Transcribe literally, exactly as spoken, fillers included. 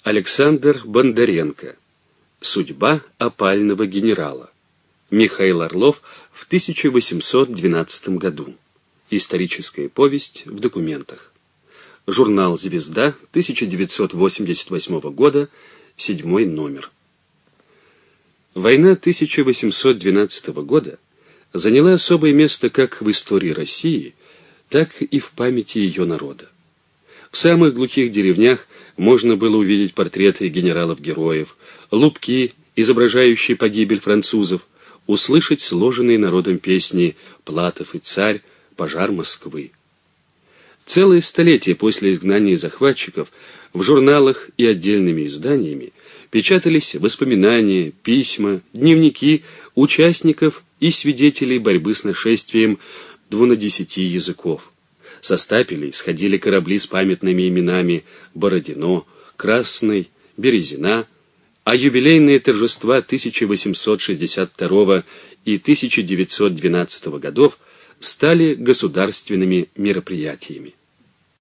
Александр Бондаренко. Судьба опального генерала. Михаил Орлов в тысяча восемьсот двенадцатом году. Историческая повесть в документах. Журнал «Звезда», тысяча девятьсот восемьдесят восьмого года, седьмой номер. Война тысяча восемьсот двенадцатого года заняла особое место как в истории России, так и в памяти ее народа. В самых глухих деревнях можно было увидеть портреты генералов-героев, лупки, изображающие погибель французов, услышать сложенные народом песни «Платов и царь», «Пожар Москвы». Целое столетие после изгнания захватчиков в журналах и отдельными изданиями печатались воспоминания, письма, дневники участников и свидетелей борьбы с нашествием двунадесяти языков. Со стапелей сходили корабли с памятными именами Бородино, Красный, Березина, а юбилейные торжества тысяча восемьсот шестьдесят второго и тысяча девятьсот двенадцатого годов стали государственными мероприятиями.